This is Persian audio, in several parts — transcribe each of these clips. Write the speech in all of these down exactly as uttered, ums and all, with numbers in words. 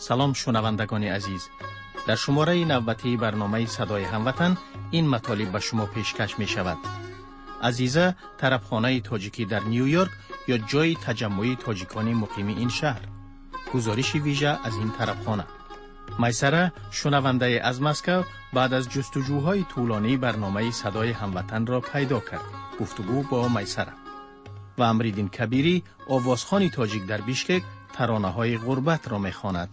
سلام شنوندگان عزیز، در شماره نوبتی برنامه صدای هموطن این مطالب به شما پیشکش می شود. عزیزه طربخانه تاجیکی در نیویورک یا جای تجمعی تاجیکان مقیم این شهر. گزارش ویژه از این طربخانه. میسره شنونده از مسکو بعد از جستجوهای طولانی برنامه صدای هموطن را پیدا کرد. گفتگو با میسره. و امریدین کبیری آوازخوان تاجیک در بیشکک ترانه های غربت را می خواند.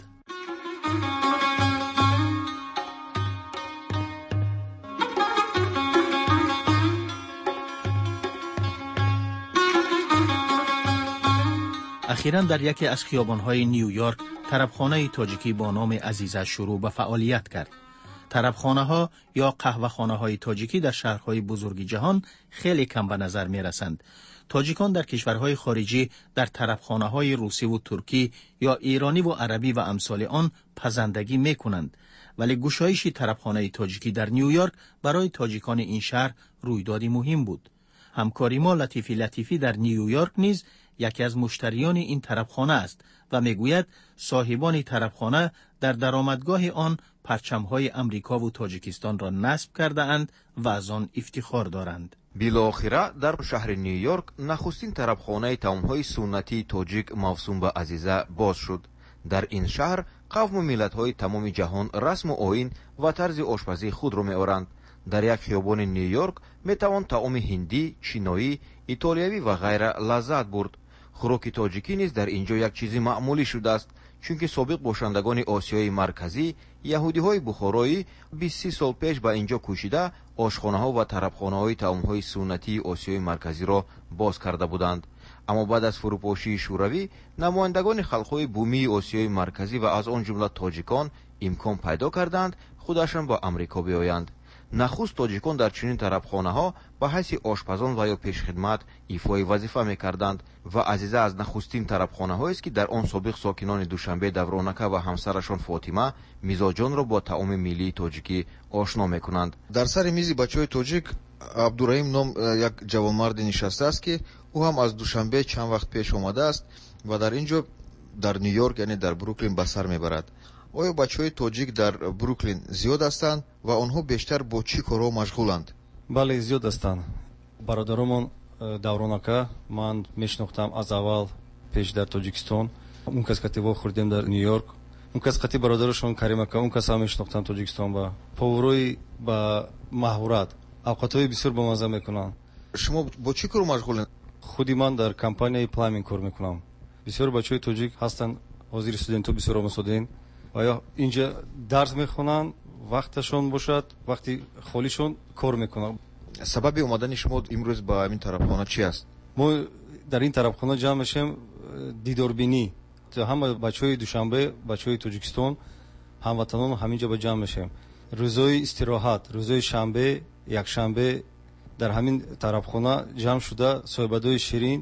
اخیراً در یکی از خیابان‌های نیویورک طربخانه تاجیکی با نام عزیزه شروع به فعالیت کرد. طربخانه‌ها یا قهوه‌خانه‌های تاجیکی در شهرهای بزرگ جهان خیلی کم به نظر می‌رسند. تاجیکان در کشورهای خارجی در طربخانه‌های روسی و ترکی یا ایرانی و عربی و امثال آن پزندگی می‌کنند، ولی گشایش طربخانه تاجیکی در نیویورک برای تاجیکان این شهر رویدادی مهم بود. همکاری ما لطیفی لطیفی در نیویورک نیز یکی از مشتریان این طربخانه است و میگوید صاحبان طربخانه در درآمدگاه آن پرچم‌های امریکا و تاجیکستان را نصب کرده اند و از آن افتخار دارند. بالاخره در شهر نیویورک نخستین طربخانه طعم‌های سنتی تاجیک موسوم به عزیزه باز شد. در این شهر قوم و ملت‌های تمام جهان رسم و آیین و طرز آشپزی خود را می‌آورند. در یک خیابان نیویورک میتوان طعام هندی، چینایی، ایتالیایی و غیره لذت برد. خوراک تاجیکی نیز در اینجا یک چیزی معمولی شده است، چون سابق باشندگان آسیای مرکزی یهودی‌های بخارایی بیست سال پیش به اینجا کوشیده آشخانه‌ها و طربخانه‌های طعام‌های سنتی آسیای مرکزی را باز کرده بودند. اما بعد از فروپاشی شوروی نمایندگان خلق‌های بومی آسیای مرکزی و از آن جمله تاجیکان امکان پیدا کردند خودشان با امریکا بیایند. نخست تاجیکان در چنین طربخانه‌ها به حیث آشپزان و یا پیشخدمت ایفای وظیفه می‌کردند و عزیزه از نخستین طربخانه‌هایی است که در آن سابق ساکنان دوشنبه دورانکه و همسرشان فاطمه میزاجان را با طعام ملی تاجیکی آشنا می‌کنند. در سر میز بچه‌های تاجیک عبدالرحیم نام یک جوانمرد نشسته است که او هم از دوشنبه چند وقت پیش آمده است و در اینجا در نیویورک یعنی در بروکلین به سر میبرد. آیا بچه‌های تاجیک در بروکلین زیاد هستند و آنها بیشتر با چی کارها مشغولند؟ بله زیاد هستند. برادرمان دورانکه من میشناختم از اول پیش در تاجیکستان. اون کس که تیوا خوردیم در نیویورک. اون کس که برادرشون کریمکه اون کس هم میشناختم تاجیکستان و پاوروی با مهارت اوقاتهای بسیار با مزه میکنن. شما با چی کار مشغولند؟ خودی من در کمپانی پلامینگ کار میکنم. بسیار بچه‌های تاجیک هستند، حاضر استودنت‌ها بسیار آموزادین. آیا اینجا درس میخونن، وقتشون باشد وقتی خالیشون کار میکنن. سبب اومدن شما امروز با این طربخانه چی است؟ ما در این طربخانه جمع میشیم دیداربینی. همه بچهای دوشنبه، بچهای تاجیکستان، هموطنان همینجا با جمع میشیم. روزهای استراحت، روزهای شنبه، یک شنبه در همین طربخانه جمع شده صحبت‌های شیرین،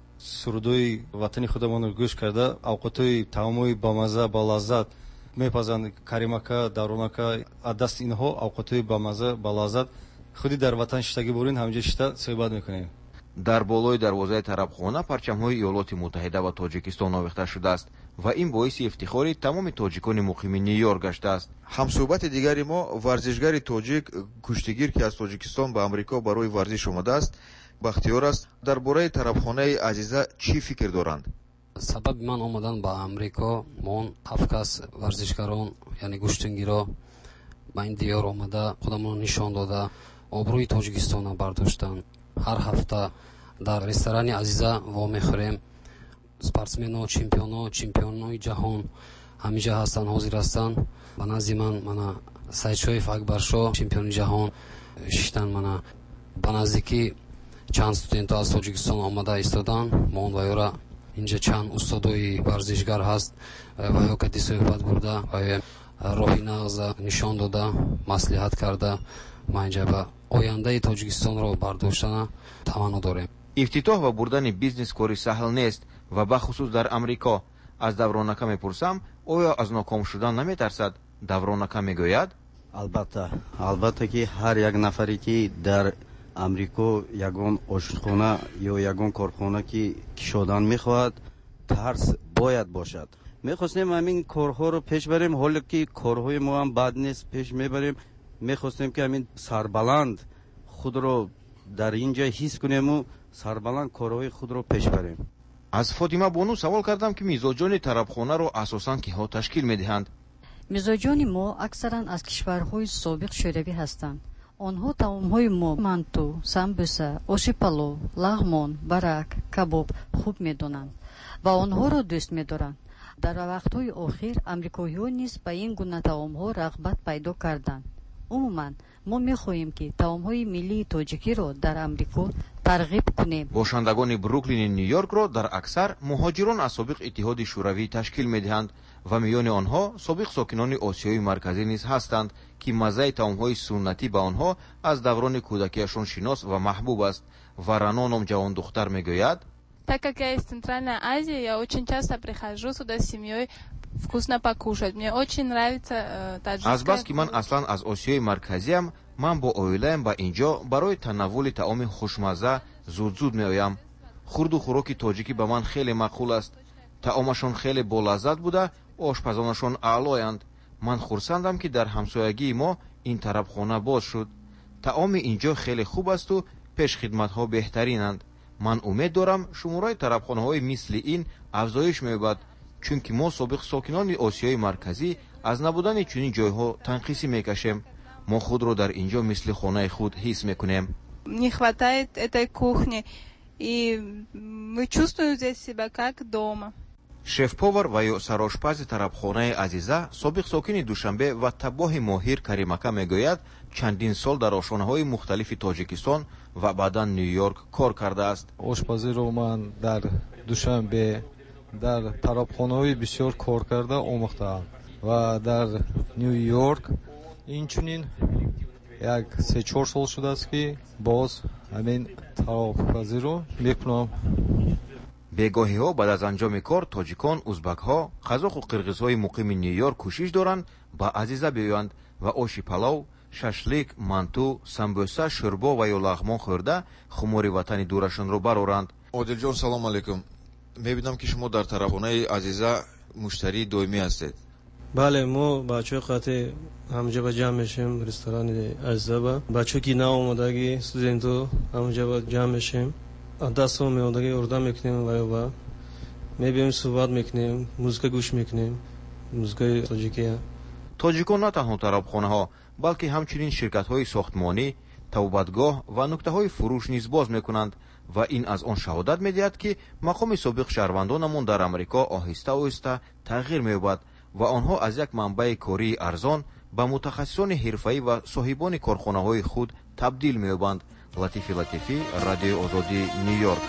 سرودهای وطن خودمان رو گوش کرده، اوقاتهای طعامای با مزه با لذت میپزند. کریمکه، دورانکه، دست اینها اوقاتهای با مزه با لذت خودی در وطن شتگی برین همینجا شتا صحبت میکنیم. در بالای دروازه طربخانه پرچم‌های ایالات متحده و تاجیکستان آویخته شده است و این باعث افتخار تمام تاجیکان مقیم نیویورک گشته است. همصحبت دیگری ما ورزشگر تاجیک کشتیگیر که از تاجیکستان به آمریکا برای ورزش آمده است بختیار است. درباره طربخانه عزیزه چی فکر دارند؟ سبب من آمدن با امریکا من افکاس ورزشکاران یعنی گوشتنگیرا با این دیار آمده خودمون نشان داده آبروی تاجیکستان برداشتن. هر هفته در رستوران عزیزه وا میخوریم. спортсмен‌ها، چمپیون‌ها، چمپیون‌های جهان همینجا هستن، حاضر هستن. به نزد من من سایدشویف اکبرشاه چمپیون جهان شدن. من به نزدیکی چند استودنت‌ها از تاجیکستان آمده ایستادن. من و یورا اینجا چند استادای ورزشگر هست و یا که صحبت برده و راهی نغز نشان داده مصلحت کرده. ما اینجا به آینده تاجیکستان را برداشتن تمنا داریم. افتتاح و بردن بیزنس کاری سهل نیست و بخصوص در امریکا. از دورانکه میپرسم آیا از ناکام شدن نمیترسد؟ دورانکه میگوید البته البته که هر یک نفری که در امریکا یگان آشخانه یا یگان کارخانه که کشادن میخواهد ترس باید باشد. میخواستیم همین کارها رو پیش بریم، حالا که کارهای ما هم بد نیست پیش میبریم. میخواستیم که همین سربلند خود رو در اینجا حس کنیم و سربلند کارهای خود رو پیش بریم. از فاطمه بانو سوال کردم که میزاجان طربخانه رو اساساً کیها تشکیل میدهند. میزاجان ما اکثرا از کشورهای سابق شوروی هستند. آنها таомҳои мо манту, самбуса, оши палов, лағмон, барак, кабоб хуб медонанд ва онҳоро дӯст медоранд. дар вақтҳои охир амрикоиҳо низ ба ин гуна таомҳо рағбат пайдо карданд. умуман мо мехоҳем ки таомҳои миллии тоҷикиро дар амрико тарғиб кунем. бошандагони бруклини нью-йоркро дар аксар муҳоҷирон аз собиқ иттиҳоди шӯравӣ ташкил медиҳанд ва миёни онҳо собиқ сокинони осиёи марказӣ низ ҳастанд ки маззаи таомҳои суннатӣ ба онҳо аз даврони кӯдакиашон шинос ва маҳбуб аст. ва Рано ном ҷавондухтар мегӯяд: Так как я из Центральной Азии, я очень часто прихожу сюда с семьей вкусно покушать. Мне очень нравится э, таджикская... Азбас ки ман аслан аз Осиёи марказиам, ман бо оилаям ба инҷо барои танаввули таоми хушмазза зуд-зуд меоям. хурду хӯроки тоҷикӣ ба ман хеле маъқул аст. таомашон хеле болаззат буда, ошпазонашон аълоянд. ман хурсандам ки дар ҳамсоягии мо ин тарабхона боз шуд. таоми инҷо хеле хуб асту пешхидматҳо беҳтаринанд. ман умед дорам шумораи тарабхонаҳои мисли ин афзоиш меёбад, чунки мо собиқ сокинони Осиёи марказӣ аз набудани чунин ҷойҳо танқисӣ мекашем. мо худро дар инҷо мисли хонаи худ ҳис мекунем. Не хватает этой кухни, и мы чувствуем здесь себя как дома. шеф-повар ва ё сарошпази тарабхонаи Азиза, собиқ сокини Душанбе ва таббоҳи моҳир Каримака мегӯяд, чандин сол дар ошхонаҳои мухталифи Тоҷикистон ва баъдан Нью-Йорк кор кардааст. ошпазиро ман дар Душанбе, дар тарабхонаҳои бисёр кор карда омӯхтаам ва дар Нью-Йорк инчунин як се чор сол шудааст ки боз ҳамин тарабпазиро мекунам. бегоҳиҳо баъд аз анҷоми кор тоҷикон, узбакҳо, қазоқу қирғизҳои муқими Нью-Йорк кӯшиш доранд ба Азиза биёянд ва оши палов, шашлик, манту, самбӯса, шӯрбо ва ё лағмон хӯрда хумори ватани дурашонро бароранд. одилҷон, салом алейкум. мебинам ки шумо дар тарабхонаи Азиза муштарии доимӣ ҳастед. бале, мо бачаҳои қатъи ҳамҷа ба ҷамъ мешем ресторани Азиза. ба бачаҳое ки наомадаги студентҳо ҳамҷа ба ҷамъ мешем, дастҳо меомадаги урда мекунем ва ё ба мебиёем суҳбат мекунем, музыка гӯш мекунем, музыкаи тоҷикия. тоҷикон на танҳо тарабхонаҳо, балки ҳамчунин ширкатҳои сохтмонӣ, табобатгоҳ ва нуктаҳои фурӯш низ боз мекунанд ва ин аз он шаҳодат медиҳад ки мақоми собиқ шаҳрвандонамон дар Амрико оҳиста оҳиста тағйир меёбад ва онҳо аз як манбаи кории арзон ба мутахассисони ҳирфаӣ ва соҳибони корхонаҳои худ табдил меёбанд. Латифи Латифӣ, Радиои Озодӣ, Нью-Йорк.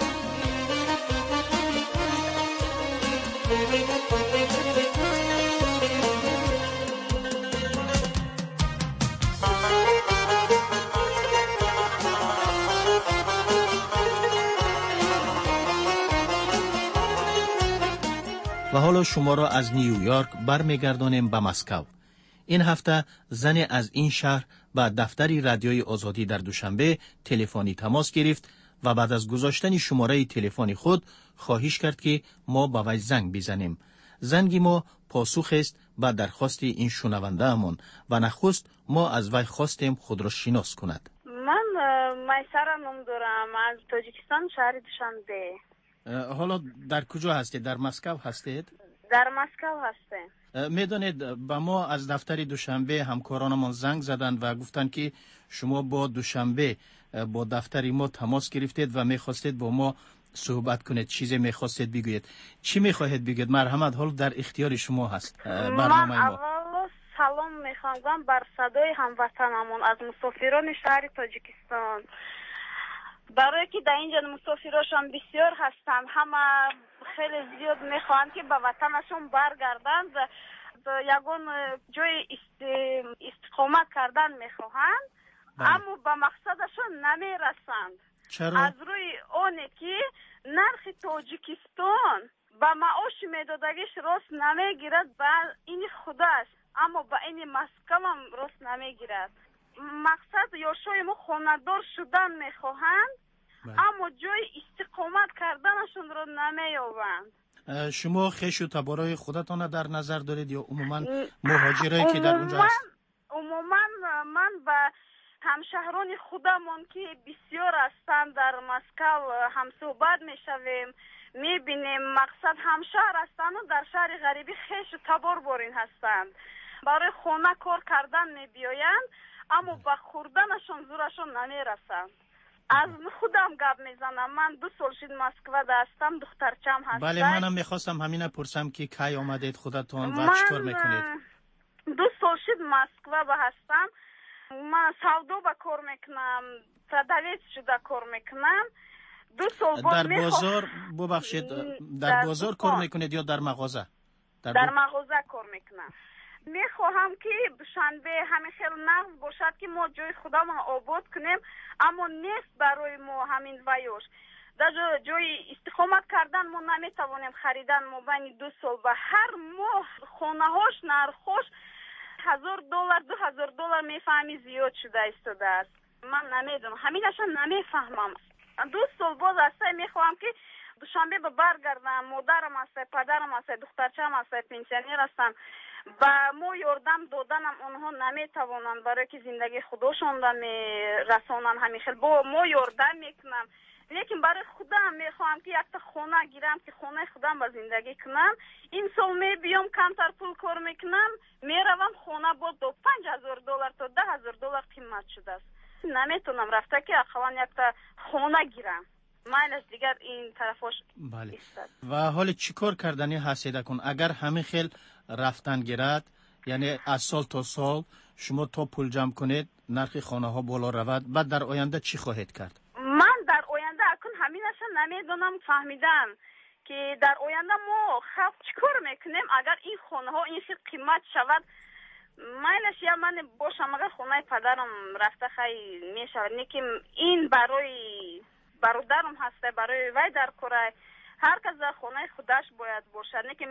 و حالا شما را از نیویورک برمیگردانیم به مسکو. این هفته زن از این شهر به دفتر رادیوی آزادی در دوشنبه تلفنی تماس گرفت و بعد از گذاشتن شماره تلفن خود خواهش کرد که ما به وی زنگ بزنیم. زنگ ما پاسخ است به درخواست این شنونده امون و نخست ما از وی خواستیم خود را شناس کند. من میسره نام دارم، از تاجیکستان، شهر دوشنبه. حالا در کجا هستید؟ در مسکو هستید؟ در مسکو هستیم. میدانید با ما از دفتر دوشنبه همکارانمان زنگ زدند و گفتند که شما با دوشنبه با دفتر ما تماس گرفتید و میخواستید با ما صحبت کنید، چیزی میخواستید بگویید. چی میخواهید بگویید؟ مرحمت، حال در اختیار شما هست برنامه ما. اول سلام میخوام بر صدای هموطنمون از مسافران شهر تاجیکستان. برای که در اینجا مسافراشان بسیار هستند، همه خیلی زیاد میخواهند که به وطنشون برگردند، یگان جای استقامت کردن میخواهند، اما به مقصدشون نمیرسند. چرا؟ از روی اونه که نرخ تاجیکستان به معاش میدادگیش راست نمیگیرد، به این خداست، اما به این مسکو هم راست نمیگیرد. مقصد یاشای ما خاندار شدن میخواهند، اما جای استقامت کردنشون رو نمییابند. شما خیش و تبارای خودتان در نظر دارید یا عموما مهاجرایی که در اونجا هست؟ عموما من با همشهران خودمون که بسیار هستند در مسکو هم صحبت میشویم، میبینیم مقصد همشهر هستند و در شهر غریبی خیش و تبار بارین هستند. برای خونه کار کردن میبیایند اما با خوردنشان زورشان نمیرسند. از خودم گپ میزنم. من دو سال شد مسکو هستم، دخترچم هستم. بله منم میخواستم همینه پرسم که کی آمدید خودتان و چیکار میکنید؟ دو سال شد مسکو هستم. من سودا با کار میکنم، تدریس شده کار میکنم. دو سال در بازار ببخشید در بازار کار میکنید یا در مغازه؟ در, در مغازه کار میکنم. میخواهم که دوشنبه همین خیلی نقض باشد که ما جای خودمون آباد کنیم، اما نیست برای ما همین ویوش. در جای استقامت کردن ما نمیتوانیم خریدن. ما بین دو سال و هر ماه خونه هاش نرخوش هزار دلار دو هزار دلار میفهمی زیاد شده ایستاده است. من نمیدونم، همینشان نمیفهمم. دو سال باز است میخواهم که دوشنبه به برگردم. مادرم است، پدرم است، دخترچم است، پنسیونر هستن. و ما یاردم دادنم اونها نمیتوانند برای که زندگی خودشون را میرسانند. همیشه با ما یاردم میکنم، لیکن برای خودم میخوام که یک تا خونه گیرم که خونه خودم با زندگی کنم. این سال میبیام کمتر پول کار میکنم، میروم خونه با دو پنج هزار دلار تا ده هزار دلار قیمت شده است. نمیتونم رفته که اقلا یک تا خونه گیرم. مایلش دیگر این طرفش بله. و حال چیکار کردنی حسیده کن اگر همه خیل رفتن گیرد، یعنی از سال تا سال شما تا پول جمع کنید نرخ خانه ها بالا رود، بعد در آینده چی خواهید کرد؟ من در آینده اکن همینش نمیدونم فهمیدم که در آینده ما خلق چیکار میکنیم اگر این خانه ها این خیلی قیمت شود. مایلش یا من باشم اگر خونه پدرم رفته خیلی میشود، نیکیم این برای برادرم هسته، برای وی در کره هر کس در خونه خودش باید باشد. نیکیم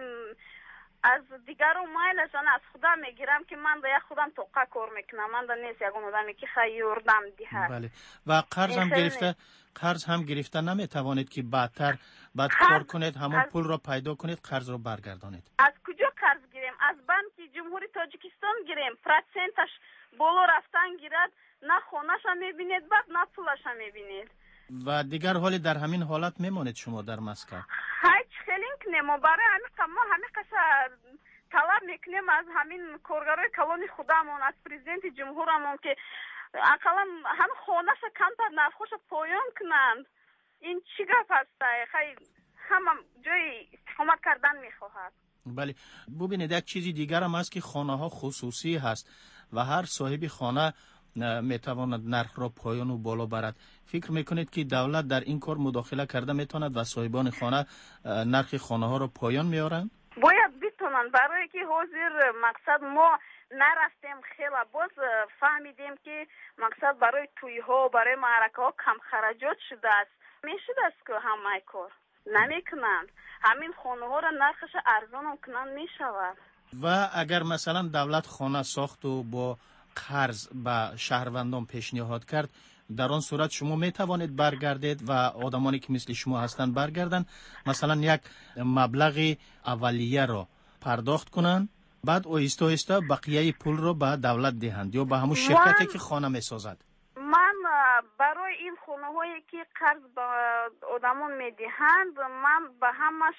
از دیگران مایلش از خودم میگیرم که من در خودم توقع کار میکنم. من در نیست یک آدمی که خیلی یاردم دیه. بله. و قرض هم گرفته قرض هم گرفته نمیتوانید که بعدتر بعد کار کنید همون از... پول را پیدا کنید قرض رو برگردانید؟ از کجا قرض گیریم؟ از بانک جمهوری تاجیکستان گیریم. پرسنتش بالا رفتن گیرد، نه خونه‌ش میبینید بعد نه پولش میبینید. و دیگر حالی در همین حالت میمانید شما در مسکو؟ هیچ خیلی کنیم ما برای همین ما همین قصه طلب میکنیم از همین کارگرای کلانی خودمون، از پرزیدنت جمهورمون که اقلا هم خونه‌ش کمتر نرخوش پایان کنند. این چی گپ است؟ خیلی هم جای استقامت کردن میخواهد. بله ببینید یک چیزی دیگر هم هست که خانه ها خصوصی هست و هر صاحب خانه میتواند نرخ را پایان و بالا برد. فکر میکنید که دولت در این کار مداخله کرده میتواند و صاحبان خانه نرخ خانه ها را پایان میارند؟ باید بتونن، برای که حاضر مقصد ما نرفتیم خیلی باز فهمیدیم که مقصد برای توی ها برای معرکه ها کم خرجات شده است. میشد است که همه کار نمیکنند. همین خانه ها را نرخش ارزان کنند میشود. و اگر مثلا دولت خانه ساخت و با قرض به شهروندان پیشنهاد کرد، در آن صورت شما می توانید برگردید و آدمانی که مثل شما هستند برگردن، مثلا یک مبلغ اولیه را پرداخت کنند، بعد آهسته آهسته بقیه پول رو به دولت دهند یا به همون شرکتی که خانه می سازد. من برای این خانه هایی که قرض به آدمان می دهند من به همش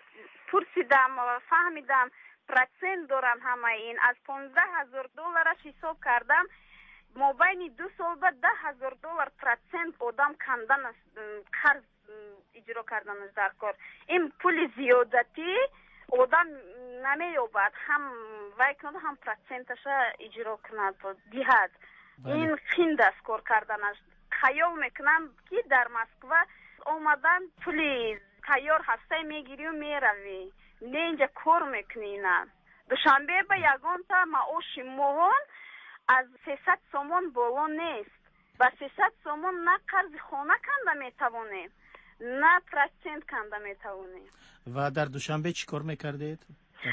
پرسیدم و فهمیدم پرسنت دارن همه این. از پانزده هزار دلارش حساب کردم، ما بین دو سال بعد ده هزار دلار پرسنت آدم کندن قرض اجرا کردن در کار. این پول زیادتی آدم نمیابد، هم وای کنه هم پرسنتش اجرا کند دیهد. این خیند است کار کردنش. خیال میکنم که در مسکو آمدن پول تیار هسته میگیری و میروی، نه اینجا کار میکنی. نه دوشنبه به یگان تا معاش ماهان از سیصد سومن بالا نیست. با سیصد سومن نه قرض خانه کنده میتوانیم نه پرسنت کنده میتوانیم. و در دوشنبه چی کار میکردید؟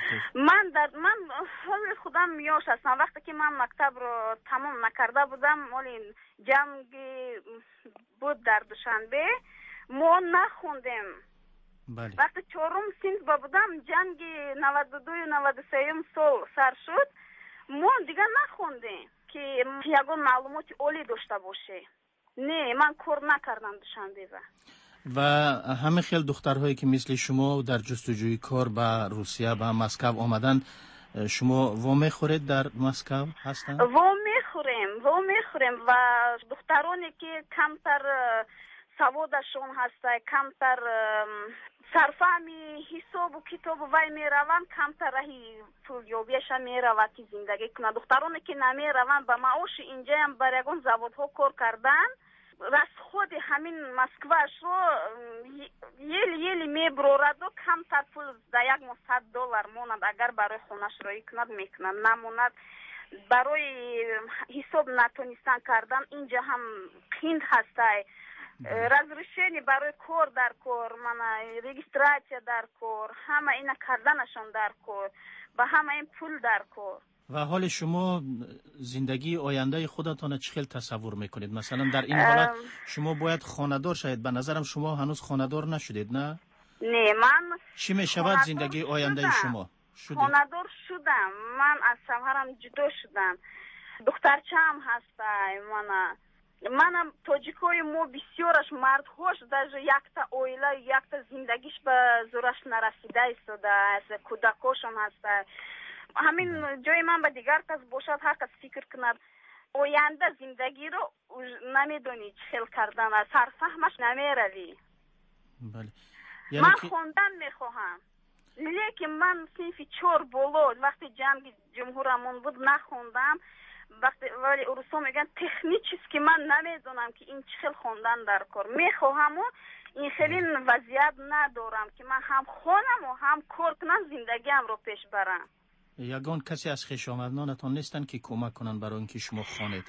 من در من حال خودم میاش هستم. وقتی که من مکتب رو تمام نکرده بودم، ولی جنگ بود در دوشنبه، ما نخوندیم بله. وقتی چهارم سنف با بودم جنگ نود و دو نود و سه سال سر شد، ما دیگه نخوندیم که یگان معلومات عالی داشته باشه. نه، من کار نکردم دوشنبه. و همه خیلی دخترهایی که مثل شما در جستجوی کار به روسیه به مسکو آمدن، شما وام خورید در مسکو هستن؟ وام میخوریم وام میخوریم و دخترانی که کمتر سوادشون هسته، کمتر صرفهمی حساب و کتاب وای میروند، کمتر راهی پولیابیش میرود که زندگی کنند. دخترانی که نمیروند به معاش اینجا هم بر یگان زوادها کار کردن، راست خود همین مسکوش رو یلی یلی میبرورد و کمتر پول در یک ماه صد دلار ماند. اگر برای خونش رایی کند میکند، نموند برای حساب نتونستن کردن. اینجا هم قیند هسته، разрешение برای کار در کار، من رجیستراسیا در کار، همه اینا کردنشون در کار، با همه این پول در کار. و حال شما زندگی آینده خودتان چه خیلی تصور میکنید؟ مثلا در این حالت شما باید خانه‌دار شاید، به نظرم شما هنوز خانه‌دار نشدید، نه؟ نه، من چی میشود زندگی آینده شدم. شما؟ شدید؟ خانه‌دار شدم، من از شوهرم جدا شدم، دخترچه‌ام هست. من منم تاجیکای ما بسیارش مردهاش در یک تا اویله یک تا زندگیش به زورش نرسیده ایستاده است، کودکاشون هست. همین جای من به دیگر کس باشد هر کس فکر کند آینده زندگی رو نمیدونی چه کردن، سرفهمش نمیروی. بله. من خوندن میخواهم، لیکن من صنف چهار بالا وقتی جنگ جمهورمون بود نخوندم. وقتی ولی اروسا میگن تکنیک چیست که من نمیدونم که این چه خوندن در کار میخواهم و این خیلی وضعیت ندارم که من هم خونم و هم کار کنم زندگیم رو پیش برم. یگان کسی از خویش آمدنانتان نیستن که کمک کنن برای اینکه شما خوانید؟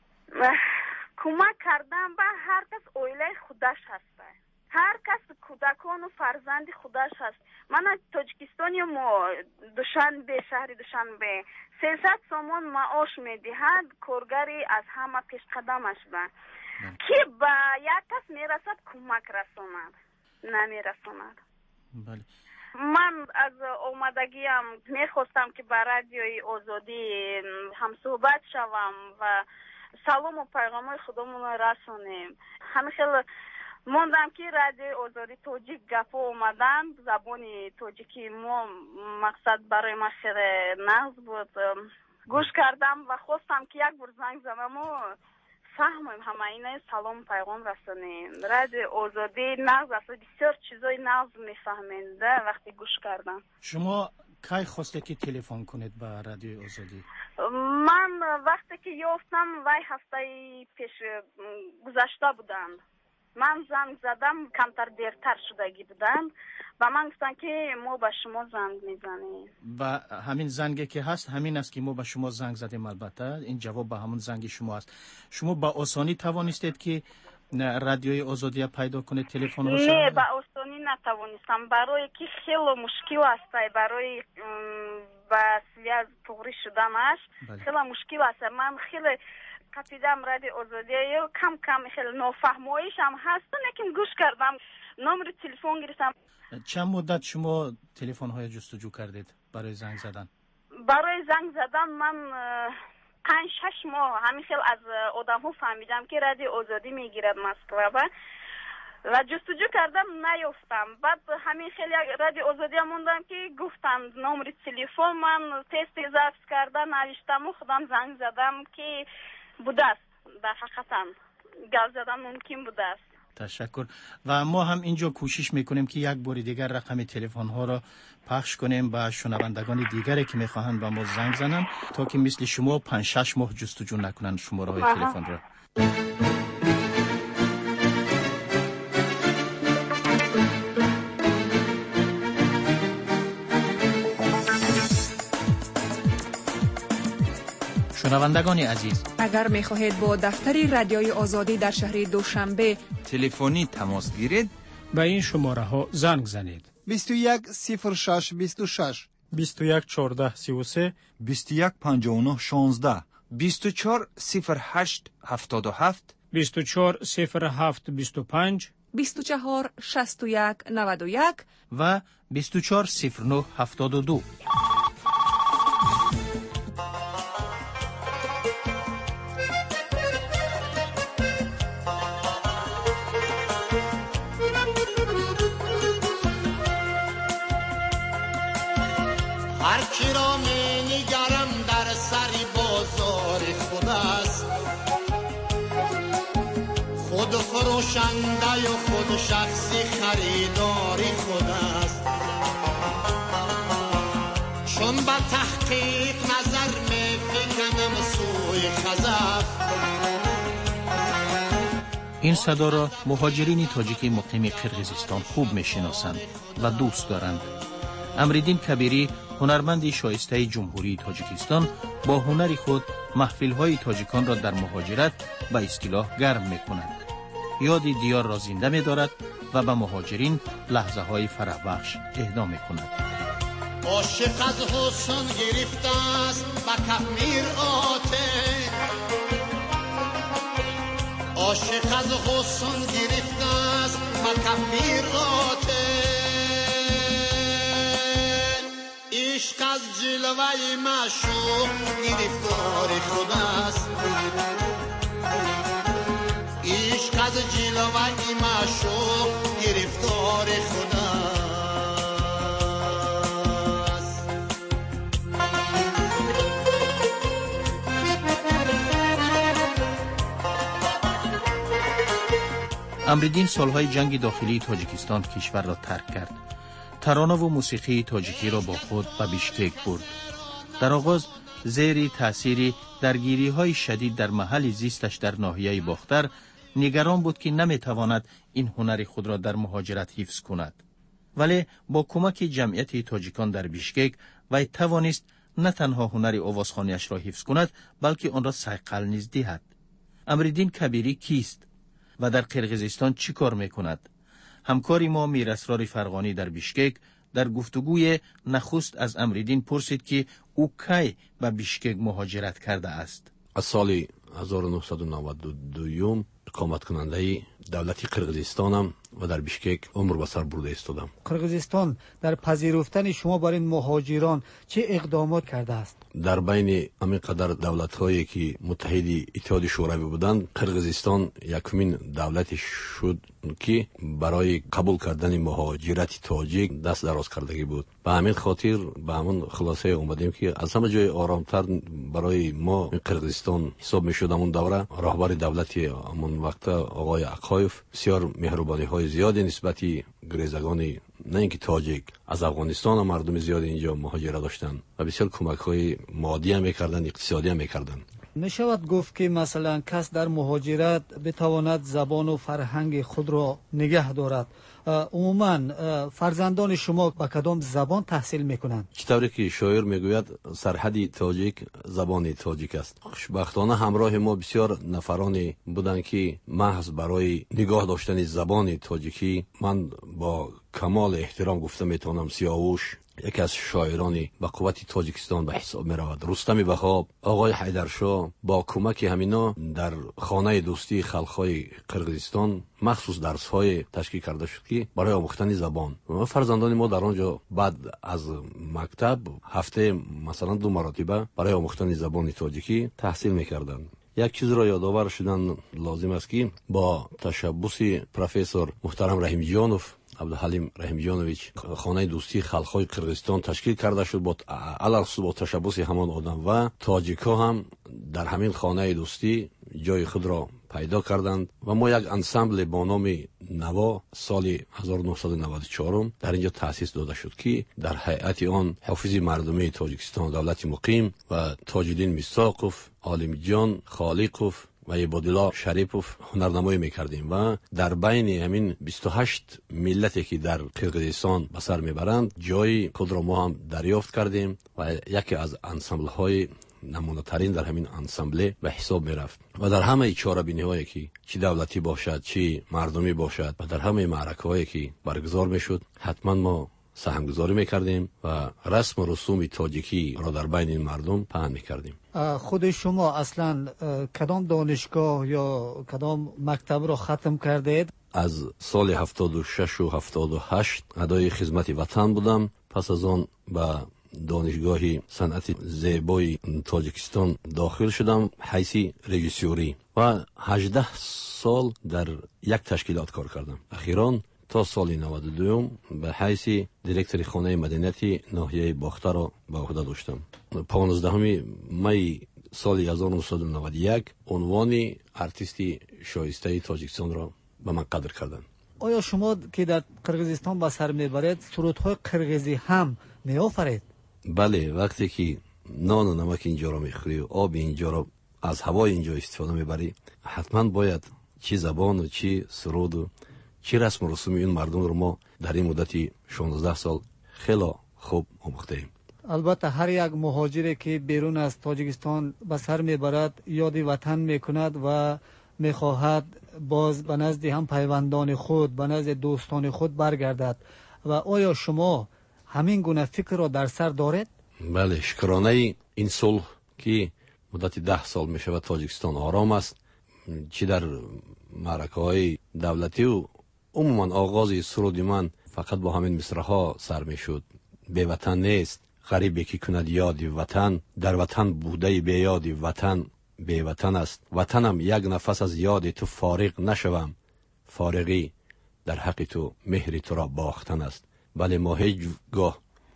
کمک کردن به هر کس اویله خودش هسته، هر کس کودکان و فرزند خودش هست. من از تاجیکستانی ما دوشنبه شهر دوشنبه سیصد سومن معاش میدهد، کارگری از همه پیش قدمش بند که با یک کس میرسد کمک رساند، نمیرساند. بله. من از اومدگیم میخواستم که با رادیوی آزادی هم صحبت شوم و سلام و پیغام خودمون رسونیم. همه خیلی موندم که رادیوی آزادی تاجیک گپ اومدن، زبانی تاجیکی ما مقصد برای ما خیلی نغز بود. گوش کردم و خواستم که یک بار زنگ زنم و فهمیم همه اینه سلام پیغام رسونیم. رادیوی آزادی نغز است، بسیار چیزای نغز میفهمنده وقتی گوش کردم. شما کی خواسته که تلفن کنید به رادیوی آزادی؟ من وقتی که یافتم وای هفته پیش گذشته بودن، من زنگ زدم، کمتر دیرتر شدگی بودن و من گفتن که ما به شما زنگ میزنیم و همین زنگی که هست همین است که ما به شما زنگ زدیم. البته این جواب به همون زنگ شما است. شما با آسانی توانستید که رادیوی آزادی پیدا کنید تلفن ها؟ نه، با آسانی نتوانستم، برای که خیلی مشکل است، برای وسیله از پغری شدنش خیلی مشکل است. من خیلی کپیدم رادیو آزادی کم کم خیلی نافهمایش هم هست، لیکن گوش کردم، نمره تلفن گرفتم. چند مدت شما تلفن های جستجو کردید برای زنگ زدن؟ برای زنگ زدن من پنج شش ماه همین خیلی از آدم ها فهمیدم که رادیو آزادی میگیرد مسکو و جستجو کردم نیافتم. بعد همین خیلی رادیو آزادی موندم که گفتند نمره تلفن، من تست ضبط کردم نوشتم و خودم زنگ زدم که بوده است، در حقیقتا گل زدن ممکن بوده است. تشکر. و ما هم اینجا کوشش میکنیم که یک بار دیگر رقم تلفن ها را پخش کنیم به شنوندگان دیگری که میخواهند به ما زنگ زنند تا که مثل شما پنج شش ماه جستجو نکنند شماره های تلفن را. شنوندگان عزیز، اگر می‌خواهید با دفتر رادیوی آزادی در شهر دوشنبه تلفنی تماس گیرید، به این شماره ها زنگ زنید: بیست و یک صفر شش بیست و شش، بیست و یک چهارده سی و سه، بیست و یک پنجاه و نه شانزده، بیست و چهار صفر هشت هفتاد و هفت، بیست و چهار صفر هفت بیست و پنج، بیست و چهار شصت و یک نود و یک و بیست و چهار صفر نه هفتاد و دو. هر کی را می نگرم در سری بازار خود است، خود فروشنده و خود شخصی خریداری خود است. چون به تحقیق نظر می فکنم سوی خزف. این صدا را مهاجرین تاجیک مقیم قرقیزستان خوب می شناسند و دوست دارند. امریدین کبیری، هنرمندی شایسته جمهوری تاجیکستان، با هنر خود محفل‌های تاجیکان را در مهاجرت به اصطلاح گرم می‌کند. یاد دیار را زنده می‌دارد و به مهاجرین لحظه‌های فرح‌بخش اهدا می‌کند. عاشق از حسن گرفته است به کف میرآته، عاشق از حسن گرفته است به کف میرآته. عشق از جلوه معشوق گرفتار خود است، عشق از جلوه معشوق گرفتار خود است. امریدین سالهای جنگ داخلی تاجیکستان کشور را ترک کرد. ترانه و موسیقی تاجیکی را با خود به بیشکک برد. در آغاز زیر تأثیر درگیری‌های شدید در محل زیستش در ناحیه باختر نگران بود که نمی‌تواند این هنر خود را در مهاجرت حفظ کند. ولی با کمک جمعیت تاجیکان در بیشکک وی توانست نه تنها هنر آوازخوانی‌اش را حفظ کند بلکه آن را صیقل نیز دهد. امریدین کبیری کیست و در قرقیزستان چی کار می‌کند؟ همکاری ما میراسرار فرغانی در بیشکک در گفتگوی نخست از امریدین پرسید که او کی به بیشکک مهاجرت کرده است. از سال هزار و نهصد و نود و دو اقامت کننده دولتی قرقیزستانم و در بیشکک عمر به سر برده ایستادم. قرقیزستان در پذیرفتن شما برای مهاجران چه اقدامات کرده است؟ در بین همین قدر دولت‌هایی که متحد اتحاد شوروی بودند، قرقیزستان یکمین دولتی شد که برای قبول کردن مهاجرت تاجیک دست دراز کردگی بود. به همین خاطر به همون خلاصه اومدیم که از همه جای آرامتر برای ما قرقیزستان حساب میشد. همون دوره راهبر دولتی همون وقت آقای عقایف بسیار مهربانی های زیادی نسبت گریزگان نه اینکه تاجیک از افغانستان و مردم زیادی اینجا مهاجرت داشتن و بسیار کمک های مادی هم میکردن، اقتصادی هم میکردن. می شود گفت که مثلا کس در مهاجرت بتواند زبان و فرهنگ خود را نگه دارد. عموما فرزندان شما با کدام زبان تحصیل میکنند؟ چطوری که شاعر میگوید سرحدی تاجیک زبان تاجیک است. خوشبختانه همراه ما بسیار نفرانی بودند که محض برای نگاه داشتن زبان تاجیکی، من با کمال احترام گفته میتونم سیاوش یکی از شاعرانی با قوت تاجیکستان به حساب می رود. رستم بهاب، آقای حیدرشاه با کمک همینا در خانه دوستی خلق‌های قرقیزستان مخصوص درس‌های تشکیل کرده شد که برای آموختن زبان. و فرزندان ما در آنجا بعد از مکتب هفته مثلا دو مرتبه برای آموختن زبان تاجیکی تحصیل می‌کردند. یک چیز را یادآور شدن لازم است که با تشبث پروفسور محترم رحیم جانوف عبدالحلیم رحیم جانویچ خانه دوستی خلق‌های قرقیزستان تشکیل کرده شد با علاوه با تشبث همان آدم و تاجیک‌ها هم در همین خانه دوستی جای خود را پیدا کردند و ما یک انسامبل با نام نوا سال هزار و نهصد و نود و چهار در اینجا تأسیس داده شد که در هیئت آن حافظ مردمی تاجیکستان دولت مقیم و تاج‌الدین میثاقوف، عالم جان خالقوف و عبادالله شریفوف هنرنمایی میکردیم و در بین همین بیست و هشت ملتی که در قرقیزستان به سر میبرند جای خود را ما هم دریافت کردیم و یکی از انسامبل های نمونه ترین در همین انسامبل به حساب می رفت و در همه چاره بینی هایی که چی دولتی باشد چی مردمی باشد و در همه معرکه هایی که برگزار می شد حتما ما سهمگذاری می کردیم و رسم و رسوم تاجیکی را در بین این مردم پهن می کردیم. خود شما اصلا کدام دانشگاه یا کدام مکتب را ختم کردید؟ از سال هفتاد و شش و هفتاد و هشت ادای خدمت وطن بودم. پس از آن به دانشگاه صنعت زیبای تاجیکستان داخل شدم حیث رژیسوری و هجده سال در یک تشکیلات کار کردم. اخیراً تا سال نود و دو به حیث دیرکتور خانه مدنیتی ناحیه باختر را به عهده داشتم. پانزدهم می سال هزار و نهصد و نود و یک عنوان ارتیستی شایسته تاجیکستان را به من قدر کردند. آیا شما که در قرقیزستان به سر میبرید سرودهای قرقیزی هم میآفرید؟ بله، وقتی که نان و نمک اینجا را میخوری و آب اینجا را از هوای اینجا استفاده میبری، حتما باید چی زبان و چی سرود و چی رسم و رسوم این مردم رو ما در این مدتی شانزده سال خیلی خوب آموخته ایم. البته هر یک مهاجری که بیرون از تاجیکستان به سر میبرد یاد وطن میکند و میخواهد باز به نزد هم پیوندان خود، به نزد دوستان خود برگردد. و آیا شما همین گونه فکر را در سر دارید؟ بله، شکرانه این صلح که مدت ده سال می شود تاجیکستان آرام است، چی در معرکه های دولتی و عموما آغاز سرود من فقط با همین مصرع‌ها سر می شد. به وطن نیست غریبی که کند یادی وطن، در وطن بوده به یادی وطن به وطن است. وطنم یک نفس از یاد تو فارغ نشوم، فارغی در حق تو مهری تو را باختن است. بله، ما هیچ گاه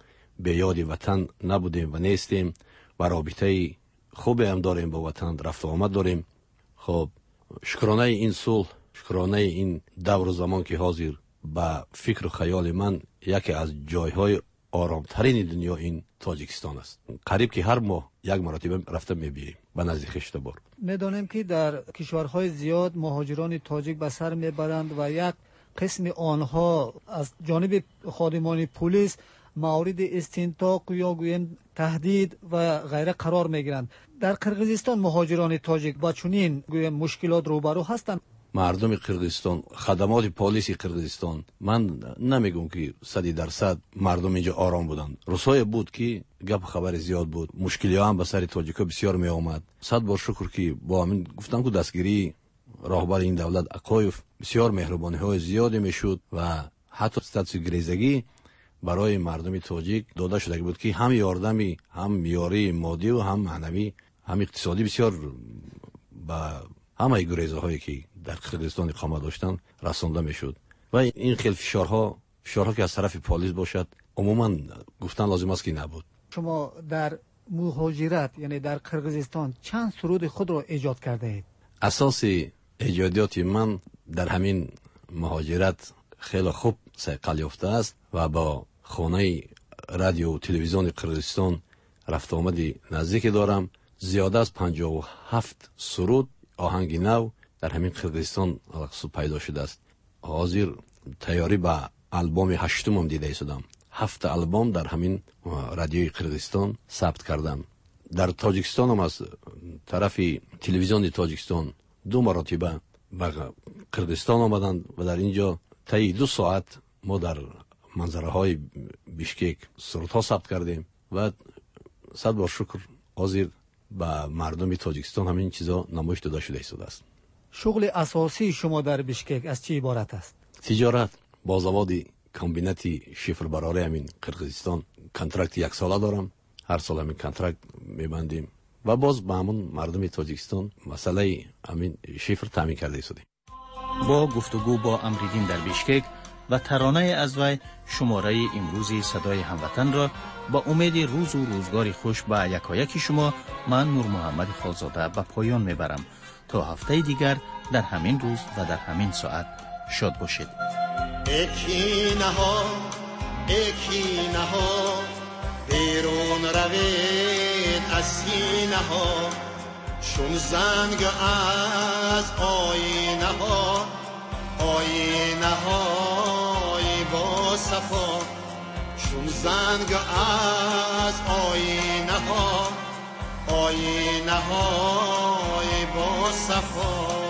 به یاد وطن نبودیم و نیستیم و رابطه خوبی هم داریم با وطن، رفت و آمد داریم. خب شکرانه این صلح، شکرانه این دور و زمان که حاضر به فکر و خیال من یکی از جایهای آرامترین دنیا این تاجیکستان است. قریب که هر ماه یک مرتبه رفته میبینیم به نزد خشتبار. میدانیم که در کشورهای زیاد مهاجران تاجیک به سر میبرند و یک قسم آنها از جانب خادمان پلیس مورد استنطاق یا گویم تهدید و غیره قرار میگیرند. در قرقیزستان مهاجران تاجیک با چنین گویم مشکلات روبرو هستند. مردم قرقیزستان، خدمات پلیس قرقیزستان، من نمیگم که صد درصد مردم اینجا آرام بودند. روزهای بود که گپ خبر زیاد بود، مشکلی هم به سر تاجیکا بسیار می آمد. صد بار شکر که با همین گفتم که دستگیری راهبر این دولت اقایف بسیار مهربانی های زیادی میشد و حتی استاتس گریزگی برای مردم تاجیک داده شده بود که هم یاردمی، هم یاری مادی و هم معنوی، هم اقتصادی بسیار با همه گریزه هایی که در قرقیزستان اقامت داشتن رسانده میشد. و این خیلی فشارها فشارها که از طرف پلیس باشد عموما گفتن لازم است که نبود. شما در مهاجرت یعنی در قرقیزستان چند سرود خود را ایجاد کرده اید؟ اساس ایجادیات من در همین مهاجرت خیلی خوب صقل یافته است و با خانه رادیو و تلویزیون قرقیزستان رفت آمدی نزدیک دارم. زیاده از پنجاه و هفت سرود آهنگ نو در همین قرقیزستان علقسو پیدا شده است. حاضر تیاری به البوم هشتم هم دیده شدم. هفت البوم در همین رادیوی قرقیزستان ثبت کردم. در تاجیکستان هم از طرف تلویزیون تاجیکستان دو مرتبه به قرقیزستان آمدند و در اینجا طی دو ساعت ما در منظره های بیشکک سرودها ثبت کردیم و صد بار شکر حاضر به مردم تاجیکستان همین چیزا نمایش داده شده است. شغل اساسی شما در بیشکک از چی عبارت است؟ تجارت. با زواد کمبینتی شیفر براره همین قرقیزستان کنترکت یک ساله دارم. هر سال همین کنترکت میبندیم و باز با همون مردم تاجیکستان مسئله همین شیفر تامین کرده شدیم. با گفتگو با امریدین در بیشکک و ترانه از وی شماره امروزی صدای هموطن را با امید روز و روزگاری خوش به یکایک شما من نور محمد خالزاده به پایان میبرم. تا هفته دیگر در همین روز و در همین ساعت شاد باشید. اکینه ها اکینه ها بیرون روید از سینه ها، چون زنگ از آینه ها، آینه های با صفا، چون زنگ از آینه ها، آینه های با صفا.